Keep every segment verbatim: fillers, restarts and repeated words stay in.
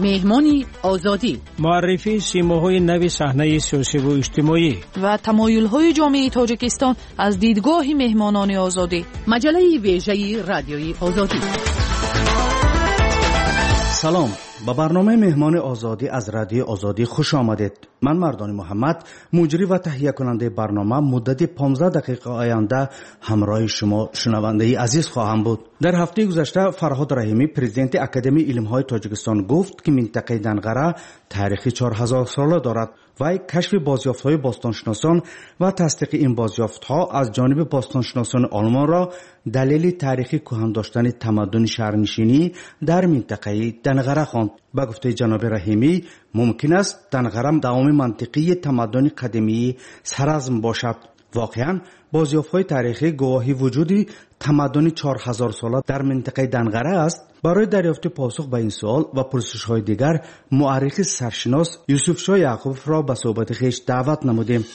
مهمانی آزادی، معرفی سیماهای نوی صحنه سیاسی و اجتماعی و تمایل‌های جامعه تاجیکستان از دیدگاه مهمانان آزادی. مجله ویژه رادیوی آزادی. سلام، با برنامه مهمان آزادی از رادیو آزادی خوش آمدید. من مردان محمد، مجری و تهیه کننده برنامه، مدت پانزده دقیقه آینده همراه شما شنونده عزیز خواهم بود. در هفته گذشته فرهاد رحیمی، پرزیدنت اکادمی علم‌های تاجیکستان، گفت که منطقه دنقره تاریخ چهار هزار ساله دارد. وی کشف بازیافت‌های باستانشناسان و تصدیق این بازیافت‌ها از جانب باستانشناسان آلمان را دلیل تاریخی کهن داشتن تمدن شهرنشینی در منطقه دنقره خواند. با گفته جناب رحیمی، ممکن است دنقره دوام منطقی تمدن قدیمی سرازم باشد. واقعاً بازیافت‌های تاریخی گواهی وجودی تمدن چهار هزار ساله در منطقه دنقره است. برای دریافت پاسخ به این سوال و پرسش‌های دیگر، مورخ سرشناس یوسف شاه یعقوبوف را به صحبت خویش دعوت نمودیم.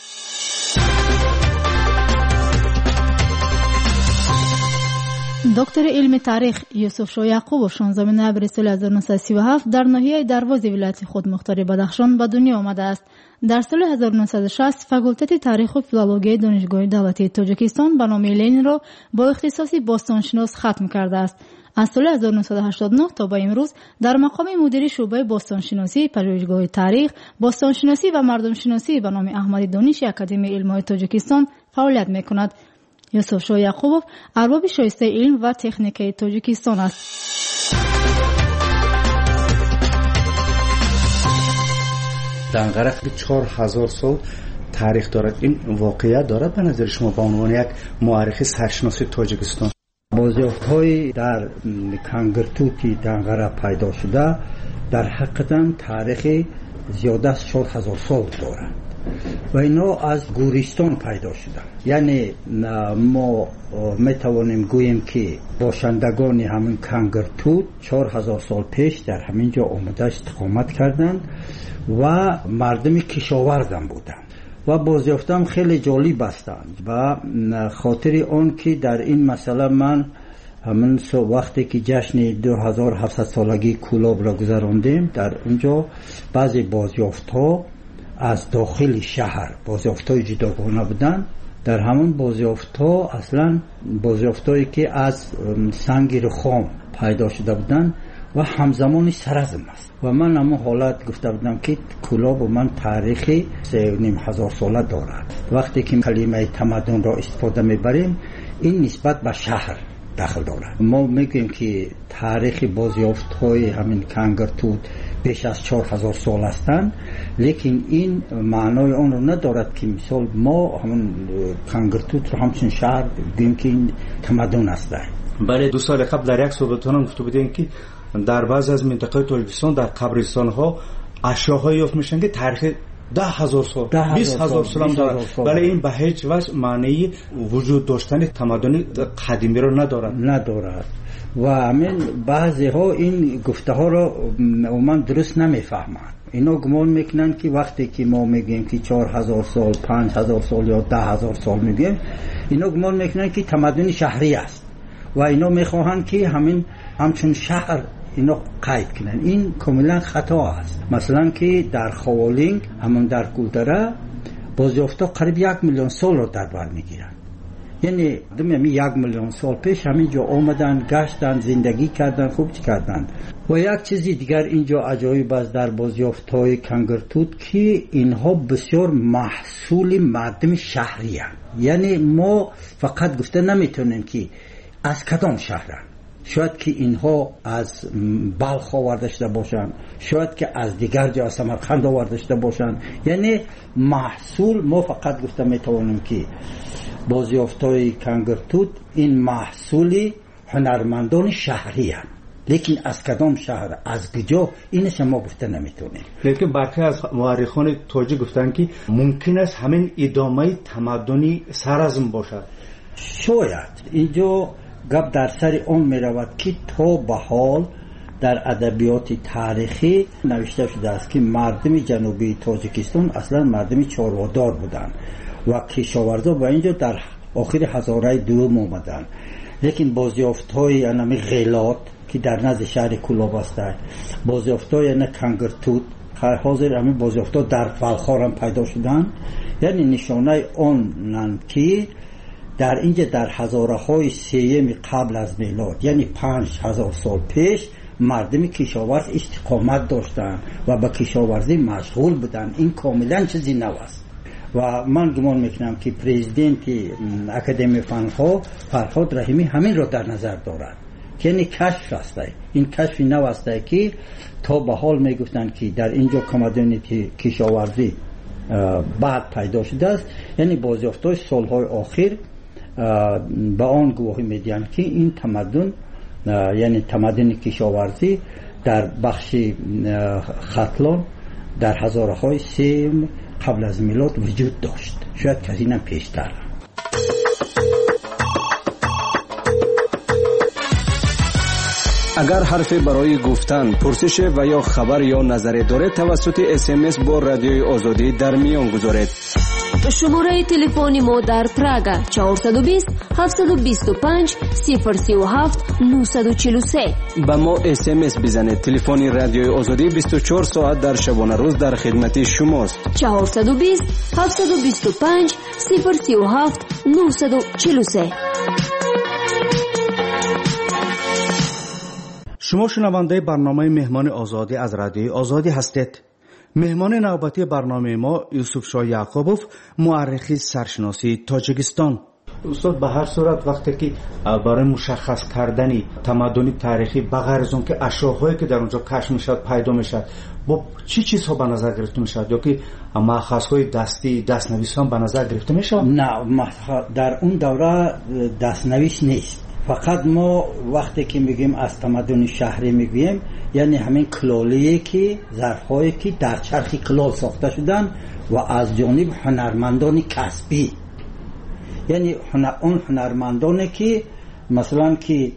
دکتر علم تاریخ یوسف شاه یعقوبوف شانزدهم نوامبر سال هزار و نهصد و سی و هفت در ناحیه دروازه ولایت خودمختار بدخشان به دنیا آمده است. در سال هزار و نهصد و شصت فاکولته تاریخ و فیلولوژی دانشگاه دولتی تاجیکستان به نام لنین را با اختصاص باستانشناس ختم کرده است. از سال هزار و نهصد و هشتاد و نه تا به امروز در مقام مدیر شعبه باستانشناسی، پژوهشگاه تاریخ، باستانشناسی و مردم شناسی به نام احمدی دانش اکادمی علم‌های تاجیکستان فعالیت می‌کند. یوسف شاه یعقوبوف ارباب شایسته علم و تکنیک تاجیکستان است. دنقره چهار هزار سال تاریخ دارد. این واقعیت دارد به نظر شما به عنوان یک مورخ سرشناس تاجیکستان؟ بازیافت‌های در کنگرتوکی دنقره پیدا شده در حقیقت تاریخ زیاده از چهار هزار سال دارند و اینا از گورستان پیدا شده. یعنی ما میتوانیم گوییم که باشندگان همین کنگرتوت چهار هزار سال پیش در همین جا آمده استقامت کردند و مردم کشاورزم بودند و بازیافتم خیلی جالب هستند. و خاطر آن که در این مسئله من همین وقتی که جشن دو هزار و هفتصد سالگی کولاب را گذراندیم، در اونجا بعضی بازیافت‌ها از داخل شهر بازیافت‌های جداگانه بودند. در همون بازیافت‌ها اصلا بازیافت‌هایی که از سنگ رخام پیدا شده بودند و همزمان سرزم است. و من همون حالت گفته بودم که کولاب و من تاریخی سه و نیم هزار ساله دارد. وقتی که کلمه تمدن را استفاده میبریم، این نسبت به شهر داخل دارد. ما میگیم که تاریخ بازیافت‌های همین کنگرتوت بیش از چهار هزار سال هستند، لیکن این معنای آن رو ندارد که مثال ما همون کنگرتوت رو همچون شهر بگیم که این تمدن است. بله، دو سال قبل در یک صحبتتون گفته بودین که در بعض از منطقه تاجیکستان در قبرستان‌ها اشیاءهایی یافت میشن که تاریخ ده هزار سال بیست هزار سال هم دارد، ولی این به هیچ وجه معنی وجود داشتن تمدن قدیمی رو ندارد ندارد و همین بعضی ها این گفته ها رو عموما درست نمیفهمند. اینا گمان میکنن که وقتی که ما میگیم که چهار هزار سال، پنج هزار سال یا ده هزار سال میگیم، اینا گمان میکنن که تمدن شهری است و اینا میخواهند که همین همچون شهر اینا قید کنن. این کاملا خطا است. مثلا که در خوالینگ همون در گودره بازیافتا قریب یک میلیون سال رو در بر میگیرن. یعنی دمی یک میلیون سال پیش همینجا آمدن، گشتن، زندگی کردن، خوب کردن. و یک چیزی دیگر اینجا عجایب است در بازیافت‌های کنگرتوت که اینها بسیار محصول مردم شهری هستند. یعنی ما فقط گفته نمیتونیم که از کدام شهرن. شاید که اینها از بلخ آورده شده باشند، شاید که از دیگر جا از سمرقند آورده شده باشند. یعنی محصول ما فقط گفته میتوانیم که بازیافت‌های کنگرتوت این محصول هنرمندان شهری هستند، لیکن از کدام شهر، از کجا، اینش ما گفته نمیتونیم. لیکن برخی از مورخان تاجیک گفتن که ممکن است همین ادامه تمدنی سرازم باشد. شاید اینجا گپ در سر اون می رود که تا به حال در ادبیات تاریخی نوشته شده است که مردم جنوبی تاجیکستان اصلا مردم چاروادار بودند و کشاورزا و اینجا در آخر هزاره دوم آمدند. لیکن بازیافت‌های انمی غیلات که در نزد شهر کولاب است، بازیافت‌های نه کنگرتوت، حاضر همین بازیافت‌ها در فلخار هم پیدا شدن. یعنی نشانه آنند که در اینجا در هزاره‌های سیوم قبل از میلاد، یعنی پنج هزار سال پیش، مردم کشاورز استقامت داشتن و به کشاورزی مشغول بودن. این کاملا چیزی نو است و من گمان میکنم که پرزیدنت اکادمی فنها فرهاد رحیمی همین را در نظر دارد که یعنی کشف است. این کشف نو است که تا به حال میگفتن که در اینجا کمدونی کشاورزی بعد پیدا شده است. یعنی بازیافت‌های سالهای آخر به آن گواهی میدهند که این تمدن، یعنی تمدن کشاورزی در بخش ختلان در هزارهای سیم قبل از میلاد وجود داشت، شاید که از اینم پیشتر. اگر حرفی برای گفتن، پرسش و یا خبر یا نظری دارید توسط اس ام اس با رادیوی آزادی در میان گذارید. شماره تلفنی ما در پراگ چهارصد و بیست هفتصد و بیست و پنج صفر سی و هفت نهصد و چهل و سه. با ما اس ام اس بزنید. تلفن رادیوی آزادی بیست و چهار ساعت در شبانه روز در خدمت شماست. چهارصد و بیست هفتصد و بیست و پنج صفر سی و هفت نهصد و چهل و سه. شما شنونده برنامه مهمان آزادی از رادیوی آزادی هستید. مهمان نوبتی برنامه ما یوسف شاه یعقوبوف، مورخ سرشناسی تاجیکستان. استاد، به هر صورت وقتی که برای مشخص کردن تمدن تاریخی بغیر از اون که اشیاءهایی که در اونجا کشف میشد پیدا میشد، با چی چیزها به نظر گرفته میشد؟ یا که مأخذهای دستی، دستنویس هم به نظر گرفته میشد؟ نه، در اون دوره دستنویس نیست. فقط ما وقتی که میگیم از تمدن شهری میگیم یعنی همین کلالیه که ظرفایی که در چرخ کلال ساخته شدن و از جانب هنرمندان کسبی، یعنی اون هنرمندانی که مثلا که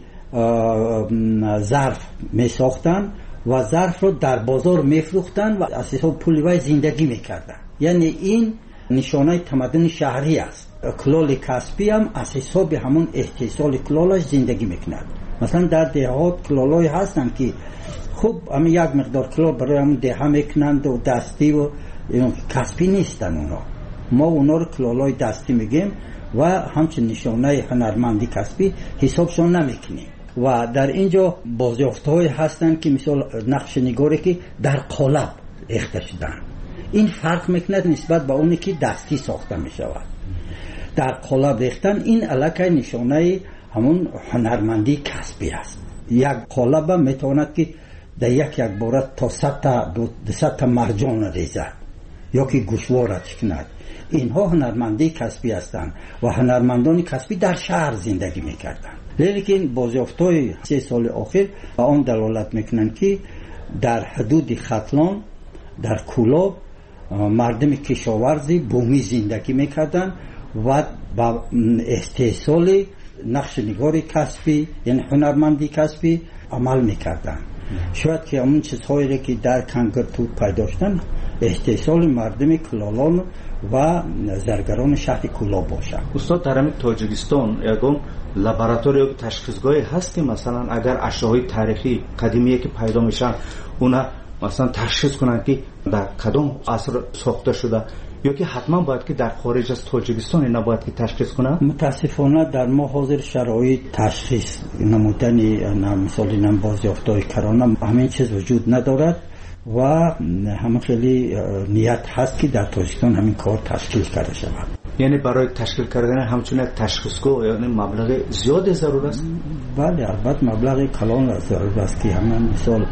ظرف میساختن و ظرف رو در بازار میفروختن و از حساب پول وای زندگی میکردن. یعنی این نشانه تمدن شهری است. کلال کسبی هم از حساب همون احتیصال کلالش زندگی میکند. مثلا در دهات کلالای هستن که خوب همه یک مقدار کلال برای همون ده میکنند و دستی و کسبی نیستن اونا. ما اونا رو کلالای دستی میگیم و همچنین نشانه هنرمندی کسبی حسابشون نمیکنیم. و در اینجا بازیافت‌های هستن که مثال نقش نگاری که در قالب ریخته شدن. این فرق میکند نسبت به اونی که دستی ساخته میشود. در قالب ریختن این علاقه نشانه همون هنرمندی کسبی است. یک قالب میتواند که در یک یک بارت تا صد تا صد تا مرجان ریزد یا که گوشوارت کند. اینها هنرمندی کسبی هستند و هنرمندان کسبی در شهر زندگی میکردند. لیکن بازیافت‌های سه سال آخر به آن دلالت میکنند که در حدود ختلان در کولاب مردم کشاورزی بومی زندگی میکردند و با استحصال نقش نگار کسبی یعنی هنرمندی کسبی عمل میکردن. شاید که همون چیزهایی که در کنگرتوت پیدا شدن استحصال مردم کلالان و زرگران شهر کولاب باشند. استاد، در همین تاجیکستان یکم لابراتوری تشخیصگاهی هست که مثلا اگر اشیاء تاریخی قدیمی که پیدا میشن اونا مثلا تشخیص کنن که در کدام عصر ساخته شده، یا که حتما باید که در خارج از تاجیکستان نباید که تشخیص کنن؟ متاسفانه در ما حاضر شرایط تشخیص نمودن مثلا این بازیافت‌های کرانه همین چیز وجود ندارد و همه خیلی نیت هست که در تاجیکستان همین کار تشکیل کرده شود. یعنی برای تشکیل کردن همچنین تشخیصگاه یعنی مبلغ زیاد ضرورت است؟ بله، البته مبلغ کلان ضرورت است که همین مثال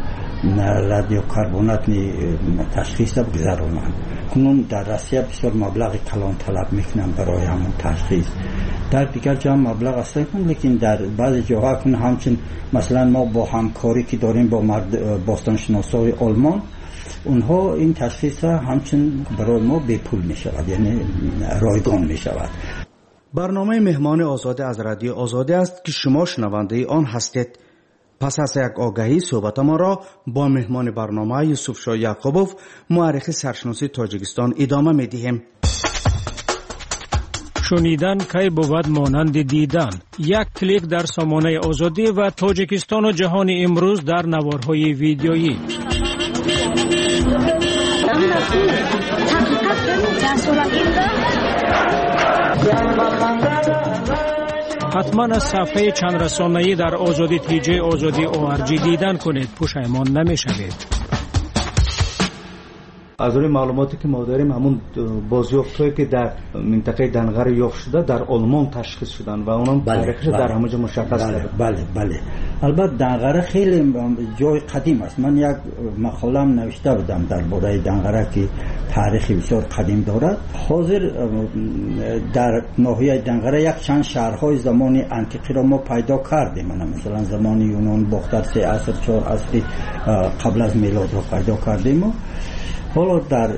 رادیو کربنات نی تشخیص بگذارند. کنون در روسیه بسیار مبلغ کلان طلب میکنن برای همون تشخیص. در دیگر جا مبلغ است، لیکن در بعضی جاها کن همچنین مثلا ما با همکاری که داریم با مرد باستانشناسای آلمان، اونها این تشخیص همچنین برای ما به پول می شود، یعنی رایگان می شود. برنامه مهمان آزادی از رادیو آزادی است که شما شنونده آن هستید. پس از یک آگهی صحبت ما را با مهمان برنامه یوسف شاه یعقوبوف، مورخ سرشناسی تاجیکستان ادامه می دهیم. شنیدن کی بود مانند دیدن. یک کلیک در سامانه آزادی و تاجیکستان و جهان امروز در نوارهای ویدیویی. حتما از صفحه چند رسانه‌ای در آزادی تیجی آزادی او ار جی دیدن کنید، پشیمان نمی‌شوید. از روی معلوماتی که ما داریم همون بازیافت‌هایی که در منطقه دنغر یافت شده در آلمان تشخیص شدن و اونم تاریخش در همه جا مشخص بله داره. بله بله البته دنغر خیلی جای قدیم است. من یک مقاله‌ام نوشته بودم درباره دنغر که تاریخی بسیار قدیم دارد. حاضر در ناحیه دنغر یک چند شهرهای زمان انتیقی را ما پیدا کردیم. مثلا زمان یونان باختر سه عصر چهار عصر قبل از میلاد را پیدا کردیم. حالا در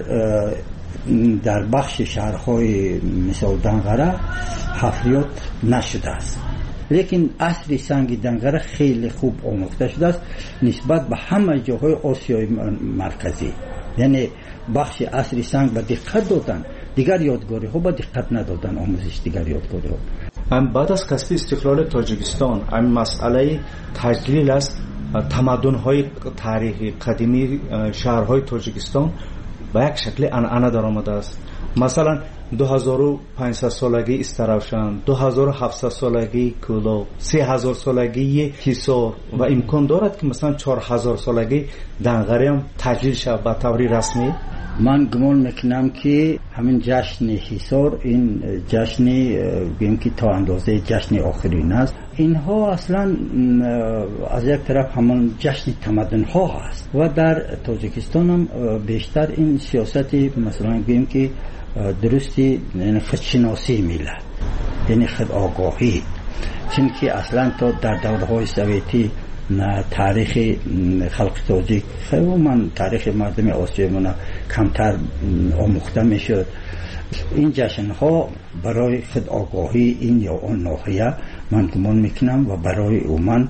در بخش شهرهای مثل دنغره حفریات نشده است، لیکن عصر سنگ دنغره خیلی خوب آموخته شده است نسبت به همه جاهای آسیای مرکزی. یعنی بخش عصر سنگ به دقت دادن، دیگر یادگاری ها به دقت ندادن، آموزش دیگر یادگاری ها. هم بعد از کسب استقلال تاجیکستان این مسئله تجلیل است تمدن های تاریخی قدیمی شهرهای تاجیکستان به یک شکل عنعنه در آمده است. مثلا دو هزار و پانصد سالگی استراوشان، دو هزار و هفتصد سالگی کولو، سه هزار سالگی حصار و امکان دارد که مثلا چهار هزار سالگی دنغری هم تجلیل شود به طور رسمی. من گمان میکنم که همین جشن حصار این جشن بگیم که تا اندازه جشن آخرین است. اینها اصلا از یک طرف همون جشن تمدن ها است و در تاجیکستان هم بیشتر این سیاست مثلا بگیم که درستی یعنی خودشناسی ملت، یعنی خود آگاهی، چون که اصلا تا در دوره های سوویتی تاریخ خلق تاجیک خیلی من تاریخ مردم آسیا من کمتر آموخته میشد. این جشن ها برای خود آگاهی این یا آن ناحیه من گمان میکنم و برای اومن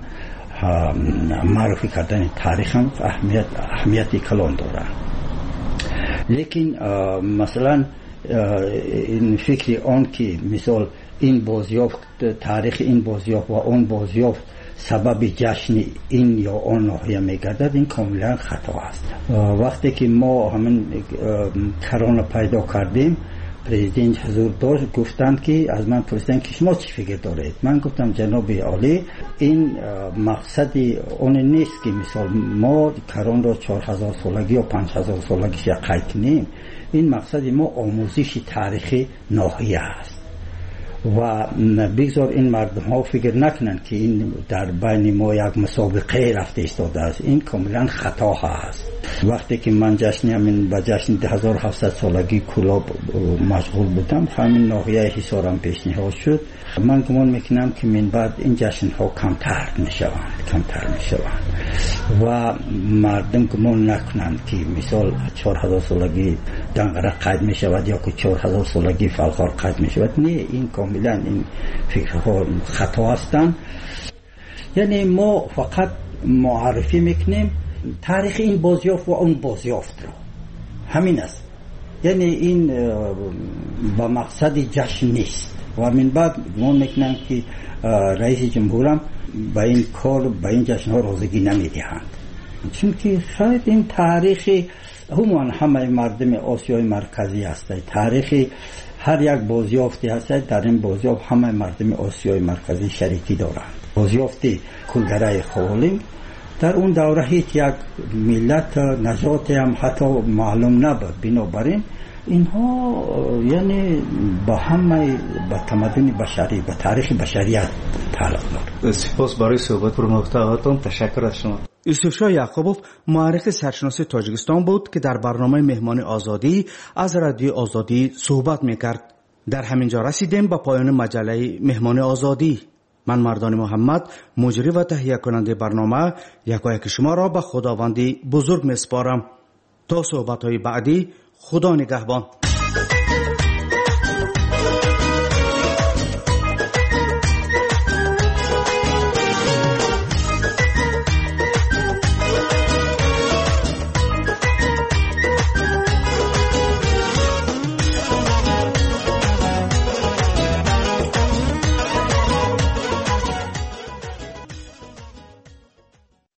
معرفی کردن تاریخ هم اهمیت اهمیتی کلان دارن. لیکن مثلا این فکری آن که مثال این بازیافت تاریخ این بازیافت و آن بازیافت سبب جشن این یا آن ناحیه میگردد، این کاملا خطا است. وقتی که ما همین کرونا پیدا کردیم پرزیدنت حضور داشت گفتند که از من پرسیدن که شما چی فکر دارید؟ من گفتم جناب عالی این مقصد اون نیست که مثال ما کرونا را چهار هزار سالگی یا پنج هزار سالگیش قید کنیم. این مقصد ما آموزش تاریخی ناحیه است و بگذار این مردم ها فکر نکنن که این در بین ما یک مسابقه رفته ایستاده است. این کاملا خطا هست. وقتی که من جشن همین با جشن ده هزار و هفتصد سالگی کلاب مشغول بودم همین ناحیه حصارم پیشنهاد شد. من گمان میکنم که من بعد این جشن ها کمتر میشوند کمتر میشوند و مردم گمان نکنند که مثال چهار هزار سالگی دنغره قید میشود یا که چهار هزار سالگی فلخار قید میشود. نه، این کاملا این فکرها خطا هستند. یعنی ما فقط معرفی میکنیم تاریخ این بازیافت و اون بازیافت را، همین است. یعنی این با مقصد جشن نیست و من بعد گمان میکنم که رئیس جمهورم با این کار با این جشن ها رازگی نمیدهند، چون که شاید این تاریخ همون همه مردم آسیای مرکزی هست. تاریخ هر یک بازیافتی هست در این بازیافت همه مردم آسیای مرکزی شریکی دارند. بازیافتی کلگره خوالیم در اون دوره هیچ یک ملت نجات هم حتی معلوم نبود. بنابراین اینها یعنی با همه با تمدن بشری با تاریخ بشریت تعلق دارد. سپاس برای صحبت پر محتواتون. تشکر از شما. یوسف شاه یعقوبوف مورخ سرشناس تاجیکستان بود که در برنامه مهمان آزادی از رادیو آزادی صحبت میکرد. در همین جا رسیدیم به پایان مجله مهمان آزادی. من مردان محمد مجری و تهیه کننده برنامه یکایک شما را به خداوندی بزرگ میسپارم. تا صحبت های بعدی خدا نگهبان.